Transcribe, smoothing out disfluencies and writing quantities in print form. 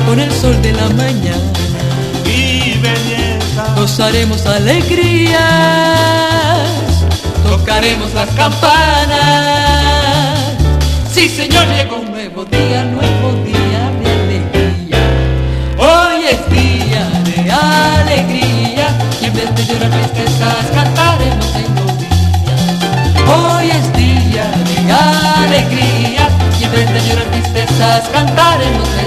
con el sol de la mañana. Y belleza, Gozaremos alegrías, tocaremos las campanas. Sí, Señor, llegó un nuevo día de alegría. Hoy es día de alegría y en vez de llorar tristezas cantaremos en los días. Hoy es día de alegría y en vez de llorar tristezas cantaremos en